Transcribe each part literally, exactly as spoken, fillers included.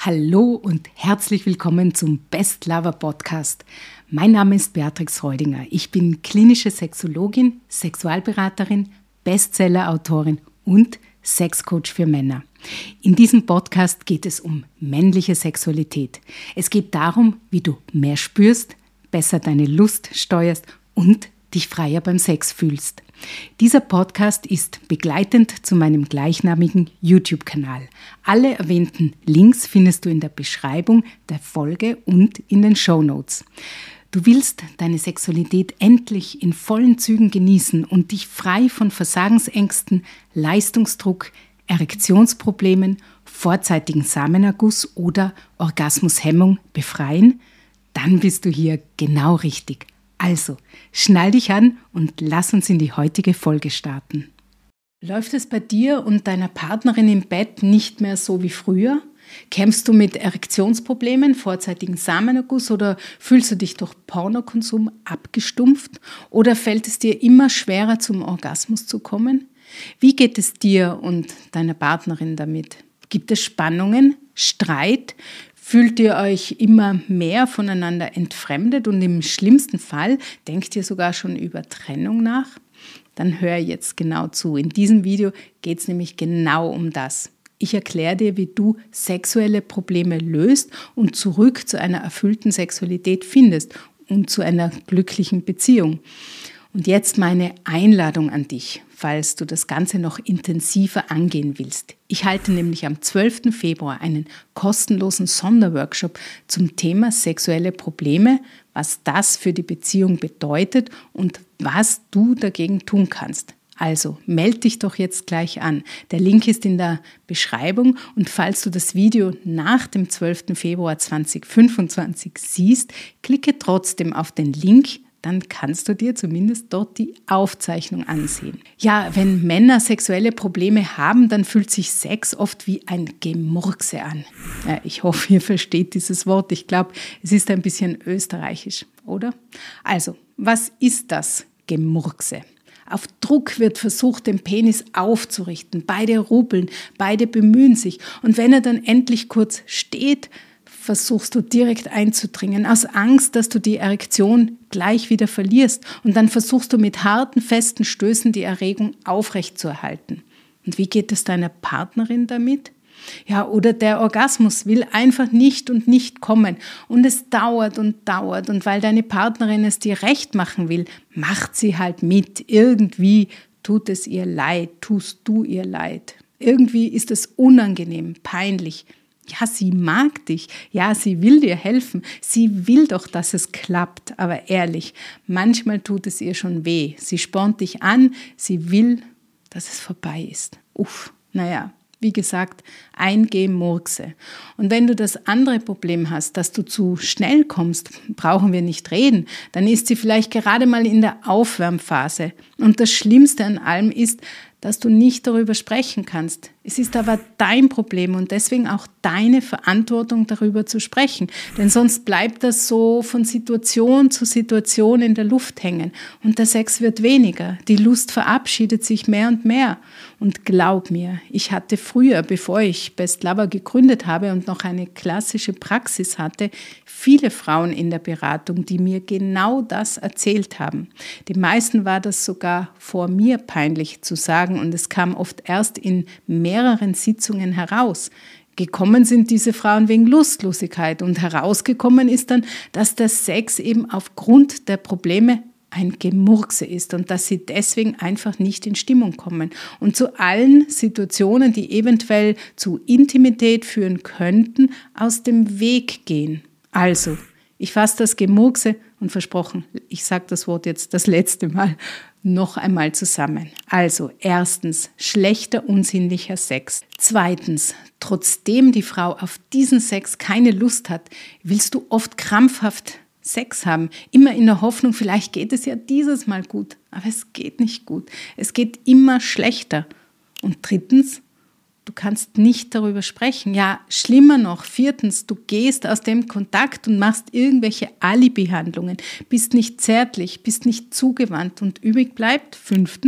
Hallo und herzlich willkommen zum Best Lover Podcast. Mein Name ist Beatrix Reudinger. Ich bin klinische Sexologin, Sexualberaterin, Bestseller-Autorin und Sexcoach für Männer. In diesem Podcast geht es um männliche Sexualität. Es geht darum, wie du mehr spürst, besser deine Lust steuerst und dich freier beim Sex fühlst. Dieser Podcast ist begleitend zu meinem gleichnamigen YouTube-Kanal. Alle erwähnten Links findest du in der Beschreibung der Folge und in den Shownotes. Du willst deine Sexualität endlich in vollen Zügen genießen und dich frei von Versagensängsten, Leistungsdruck, Erektionsproblemen, vorzeitigen Samenerguss oder Orgasmushemmung befreien? Dann bist du hier genau richtig. Also, schnall dich an und lass uns in die heutige Folge starten. Läuft es bei dir und deiner Partnerin im Bett nicht mehr so wie früher? Kämpfst du mit Erektionsproblemen, vorzeitigen Samenerguss oder fühlst du dich durch Pornokonsum abgestumpft? Oder fällt es dir immer schwerer, zum Orgasmus zu kommen? Wie geht es dir und deiner Partnerin damit? Gibt es Spannungen, Streit? Fühlt ihr euch immer mehr voneinander entfremdet und im schlimmsten Fall denkt ihr sogar schon über Trennung nach? Dann hör jetzt genau zu. In diesem Video geht es nämlich genau um das. Ich erkläre dir, wie du sexuelle Probleme löst und zurück zu einer erfüllten Sexualität findest und zu einer glücklichen Beziehung. Und jetzt meine Einladung an dich, falls du das Ganze noch intensiver angehen willst. Ich halte nämlich am zwölften Februar einen kostenlosen Sonderworkshop zum Thema sexuelle Probleme, was das für die Beziehung bedeutet und was du dagegen tun kannst. Also melde dich doch jetzt gleich an. Der Link ist in der Beschreibung und falls du das Video nach dem zwölften Februar zweitausendfünfundzwanzig siehst, klicke trotzdem auf den Link. Dann kannst du dir zumindest dort die Aufzeichnung ansehen. Ja, wenn Männer sexuelle Probleme haben, dann fühlt sich Sex oft wie ein Gemurkse an. Ja, ich hoffe, ihr versteht dieses Wort. Ich glaube, es ist ein bisschen österreichisch, oder? Also, was ist das Gemurkse? Auf Druck wird versucht, den Penis aufzurichten. Beide rubbeln, beide bemühen sich. Und wenn er dann endlich kurz steht, versuchst du direkt einzudringen, aus Angst, dass du die Erektion gleich wieder verlierst. Und dann versuchst du mit harten, festen Stößen die Erregung aufrechtzuerhalten. Und wie geht es deiner Partnerin damit? Ja, oder der Orgasmus will einfach nicht und nicht kommen. Und es dauert und dauert. Und weil deine Partnerin es dir recht machen will, macht sie halt mit. Irgendwie tut es ihr leid, tust du ihr leid. Irgendwie ist es unangenehm, peinlich. Ja, sie mag dich, ja, sie will dir helfen, sie will doch, dass es klappt, aber ehrlich, manchmal tut es ihr schon weh. Sie spornt dich an, sie will, dass es vorbei ist. Uff, naja, wie gesagt, ein Gemurkse. Und wenn du das andere Problem hast, dass du zu schnell kommst, brauchen wir nicht reden, dann ist sie vielleicht gerade mal in der Aufwärmphase. Und das Schlimmste an allem ist, dass du nicht darüber sprechen kannst. Es ist aber dein Problem und deswegen auch deine Verantwortung, darüber zu sprechen. Denn sonst bleibt das so von Situation zu Situation in der Luft hängen. Und der Sex wird weniger. Die Lust verabschiedet sich mehr und mehr. Und glaub mir, ich hatte früher, bevor ich Best Lover gegründet habe und noch eine klassische Praxis hatte, viele Frauen in der Beratung, die mir genau das erzählt haben. Den meisten war das sogar vor mir peinlich zu sagen und es kam oft erst in mehreren Sitzungen heraus. Gekommen sind diese Frauen wegen Lustlosigkeit und herausgekommen ist dann, dass der Sex eben aufgrund der Probleme ein Gemurkse ist und dass sie deswegen einfach nicht in Stimmung kommen und zu allen Situationen, die eventuell zu Intimität führen könnten, aus dem Weg gehen. Also, ich fasse das Gemurkse und versprochen, ich sage das Wort jetzt das letzte Mal noch einmal zusammen. Also, erstens, schlechter, unsinnlicher Sex. Zweitens, trotzdem die Frau auf diesen Sex keine Lust hat, willst du oft krampfhaft Sex haben, immer in der Hoffnung, vielleicht geht es ja dieses Mal gut, aber es geht nicht gut. Es geht immer schlechter. Und drittens, du kannst nicht darüber sprechen. Ja, schlimmer noch, viertens, du gehst aus dem Kontakt und machst irgendwelche Alibi-Handlungen, bist nicht zärtlich, bist nicht zugewandt und übrig bleibt, fünftens,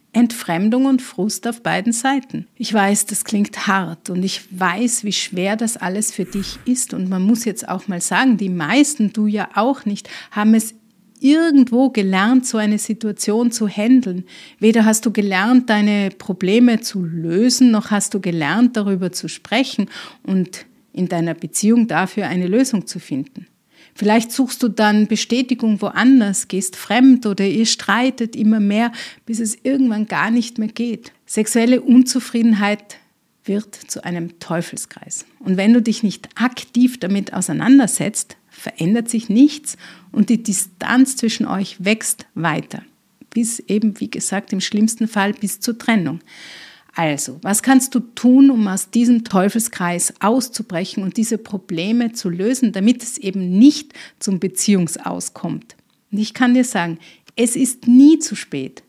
Entfremdung und Frust auf beiden Seiten. Ich weiß, das klingt hart und ich weiß, wie schwer das alles für dich ist. Und man muss jetzt auch mal sagen, die meisten, du ja auch nicht, haben es irgendwo gelernt, so eine Situation zu handeln. Weder hast du gelernt, deine Probleme zu lösen, noch hast du gelernt, darüber zu sprechen und in deiner Beziehung dafür eine Lösung zu finden. Vielleicht suchst du dann Bestätigung woanders, gehst fremd oder ihr streitet immer mehr, bis es irgendwann gar nicht mehr geht. Sexuelle Unzufriedenheit wird zu einem Teufelskreis. Und wenn du dich nicht aktiv damit auseinandersetzt, verändert sich nichts und die Distanz zwischen euch wächst weiter. Bis eben, wie gesagt, im schlimmsten Fall bis zur Trennung. Also, was kannst du tun, um aus diesem Teufelskreis auszubrechen und diese Probleme zu lösen, damit es eben nicht zum Beziehungsaus kommt? Und ich kann dir sagen, es ist nie zu spät.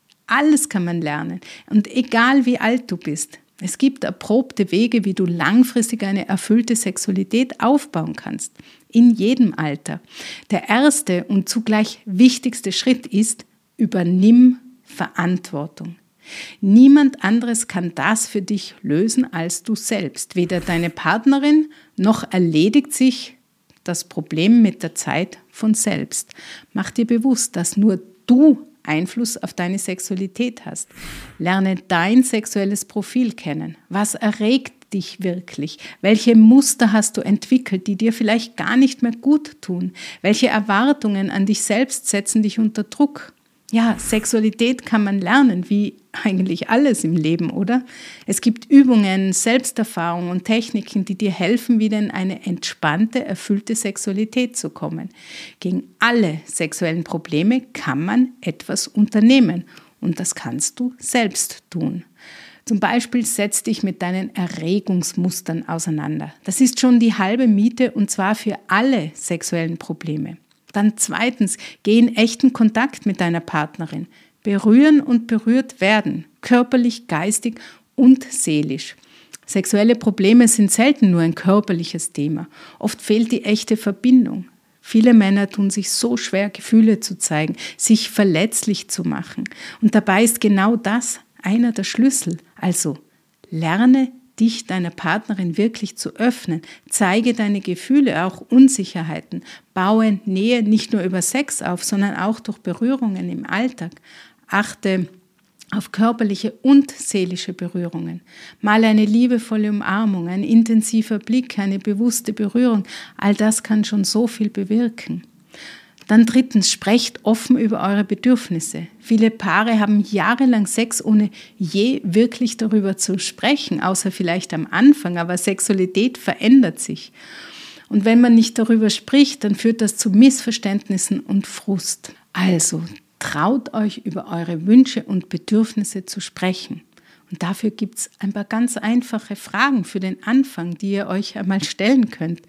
Alles kann man lernen und egal wie alt du bist. Es gibt erprobte Wege, wie du langfristig eine erfüllte Sexualität aufbauen kannst. In jedem Alter. Der erste und zugleich wichtigste Schritt ist, übernimm Verantwortung. Niemand anderes kann das für dich lösen als du selbst. Weder deine Partnerin noch erledigt sich das Problem mit der Zeit von selbst. Mach dir bewusst, dass nur du Einfluss auf deine Sexualität hast. Lerne dein sexuelles Profil kennen. Was erregt dich wirklich? Welche Muster hast du entwickelt, die dir vielleicht gar nicht mehr gut tun? Welche Erwartungen an dich selbst setzen dich unter Druck? Ja, Sexualität kann man lernen, wie eigentlich alles im Leben, oder? Es gibt Übungen, Selbsterfahrungen und Techniken, die dir helfen, wieder in eine entspannte, erfüllte Sexualität zu kommen. Gegen alle sexuellen Probleme kann man etwas unternehmen und das kannst du selbst tun. Zum Beispiel setz dich mit deinen Erregungsmustern auseinander. Das ist schon die halbe Miete und zwar für alle sexuellen Probleme. Dann zweitens, geh in echten Kontakt mit deiner Partnerin. Berühren und berührt werden, körperlich, geistig und seelisch. Sexuelle Probleme sind selten nur ein körperliches Thema. Oft fehlt die echte Verbindung. Viele Männer tun sich so schwer, Gefühle zu zeigen, sich verletzlich zu machen. Und dabei ist genau das einer der Schlüssel. Also lerne dich deiner Partnerin wirklich zu öffnen. Zeige deine Gefühle, auch Unsicherheiten. Baue Nähe nicht nur über Sex auf, sondern auch durch Berührungen im Alltag. Achte auf körperliche und seelische Berührungen. Mal eine liebevolle Umarmung, ein intensiver Blick, eine bewusste Berührung. All das kann schon so viel bewirken. Dann drittens, sprecht offen über eure Bedürfnisse. Viele Paare haben jahrelang Sex, ohne je wirklich darüber zu sprechen, außer vielleicht am Anfang, aber Sexualität verändert sich. Und wenn man nicht darüber spricht, dann führt das zu Missverständnissen und Frust. Also, traut euch über eure Wünsche und Bedürfnisse zu sprechen. Und dafür gibt es ein paar ganz einfache Fragen für den Anfang, die ihr euch einmal stellen könnt.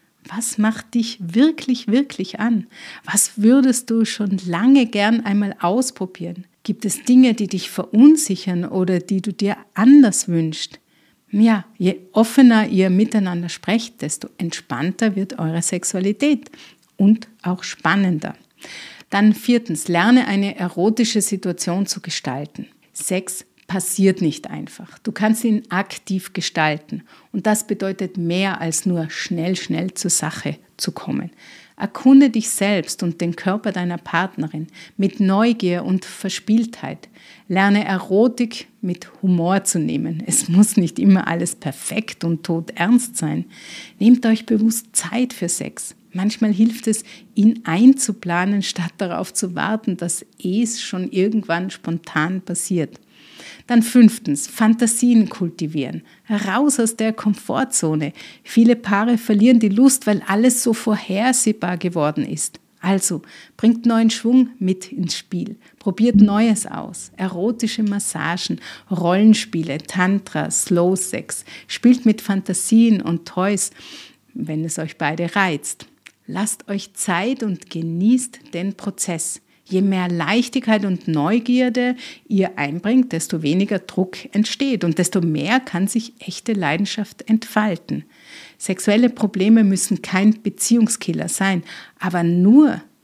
Was macht dich wirklich, wirklich an? Was würdest du schon lange gern einmal ausprobieren? Gibt es Dinge, die dich verunsichern oder die du dir anders wünschst? Ja, je offener ihr miteinander sprecht, desto entspannter wird eure Sexualität und auch spannender. Dann viertens, lerne eine erotische Situation zu gestalten. Sex passiert nicht einfach. Du kannst ihn aktiv gestalten. Und das bedeutet mehr als nur schnell, schnell zur Sache zu kommen. Erkunde dich selbst und den Körper deiner Partnerin mit Neugier und Verspieltheit. Lerne Erotik mit Humor zu nehmen. Es muss nicht immer alles perfekt und todernst sein. Nehmt euch bewusst Zeit für Sex. Manchmal hilft es, ihn einzuplanen, statt darauf zu warten, dass es schon irgendwann spontan passiert. Dann fünftens, Fantasien kultivieren. Raus aus der Komfortzone. Viele Paare verlieren die Lust, weil alles so vorhersehbar geworden ist. Also, bringt neuen Schwung mit ins Spiel. Probiert Neues aus. Erotische Massagen, Rollenspiele, Tantra, Slow Sex. Spielt mit Fantasien und Toys, wenn es euch beide reizt. Lasst euch Zeit und genießt den Prozess. Je mehr Leichtigkeit und Neugierde ihr einbringt, desto weniger Druck entsteht und desto mehr kann sich echte Leidenschaft entfalten. Sexuelle Probleme müssen kein Beziehungskiller sein, aber nur,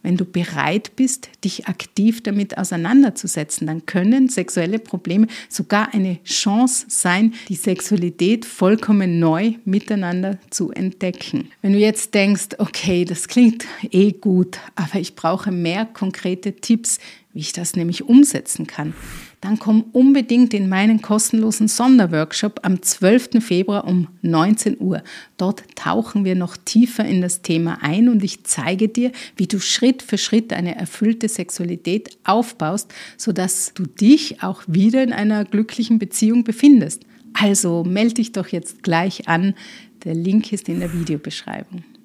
wenn du bereit bist, dich aktiv damit auseinanderzusetzen, dann können sexuelle Probleme sogar eine Chance sein, die Sexualität vollkommen neu miteinander zu entdecken. Wenn du jetzt denkst, okay, das klingt eh gut, aber ich brauche mehr konkrete Tipps, wie ich das nämlich umsetzen kann, dann komm unbedingt in meinen kostenlosen Sonderworkshop am zwölften Februar um neunzehn Uhr. Dort tauchen wir noch tiefer in das Thema ein und ich zeige dir, wie du Schritt für Schritt eine erfüllte Sexualität aufbaust, sodass du dich auch wieder in einer glücklichen Beziehung befindest. Also melde dich doch jetzt gleich an. Der Link ist in der Videobeschreibung.